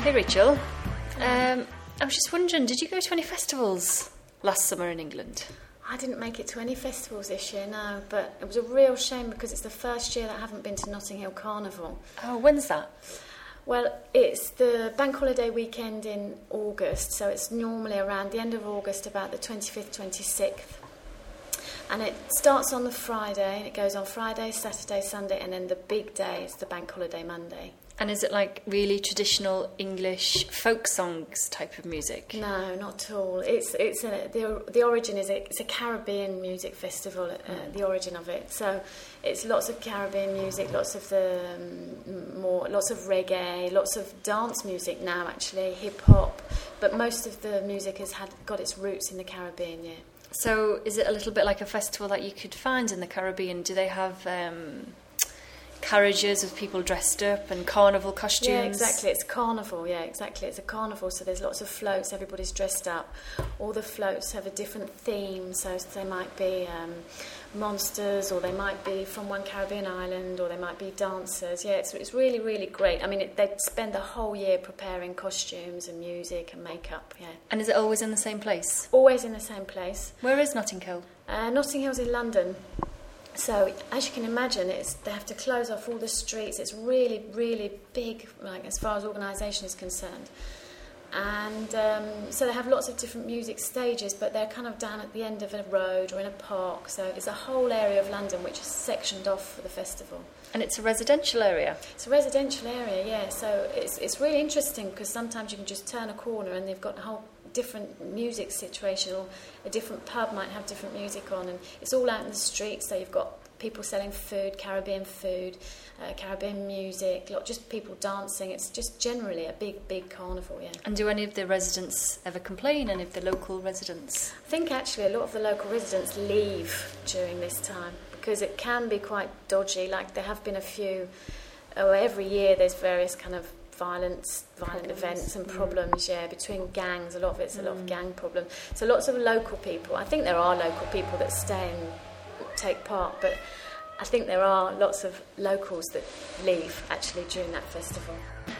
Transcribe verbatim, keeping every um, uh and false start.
Hey Rachel, um, I was just wondering, did you go to any festivals last summer in England? I didn't make it to any festivals this year, no, but it was a real shame because it's the first year that I haven't been to Notting Hill Carnival. Oh, when's that? Well, it's the bank holiday weekend in August, so it's normally around the end of August, about the twenty-fifth, twenty-sixth. And it starts on the Friday, and it goes on Friday, Saturday, Sunday, and then the big day is the bank holiday Monday. And is it like really traditional English folk songs type of music? No, not at all. It's it's a, the the origin is a, it's a Caribbean music festival. Uh, the origin of it, so it's lots of Caribbean music, lots of the um, more lots of reggae, lots of dance music now, actually hip hop. But most of the music has had got its roots in the Caribbean. Yeah. So is it a little bit like a festival that you could find in the Caribbean? Do they have Um carriages with people dressed up and carnival costumes? Yeah, exactly. It's carnival. Yeah, exactly. It's a carnival. So there's lots of floats. Everybody's dressed up. All the floats have a different theme. So they might be um, monsters, or they might be from one Caribbean island, or they might be dancers. Yeah, it's it's really really great. I mean, it, they spend the whole year preparing costumes and music and makeup. Yeah. And is it always in the same place? Always in the same place. Where is Notting Hill? Uh, Notting Hill's in London. So, as you can imagine, it's, they have to close off all the streets. It's really, really big, like as far as organisation is concerned. And um, so they have lots of different music stages, but they're kind of down at the end of a road or in a park. So there's a whole area of London which is sectioned off for the festival. And it's a residential area? It's a residential area, yeah. So it's it's really interesting because sometimes you can just turn a corner and they've got a whole different music situation, or a different pub might have different music on, and it's all out in the streets. So you've got people selling food, Caribbean food, uh, Caribbean music, lot just people dancing. It's just generally a big, big carnival, yeah. And do any of the residents ever complain, any of the local residents? I think actually a lot of the local residents leave during this time because it can be quite dodgy. Like there have been a few, oh, every year there's various kind of violence, violent problems. events and problems, mm. yeah, between gangs. A lot of it's a lot mm. of gang problem. So lots of local people. I think there are local people that stay and take part, but I think there are lots of locals that leave actually during that festival.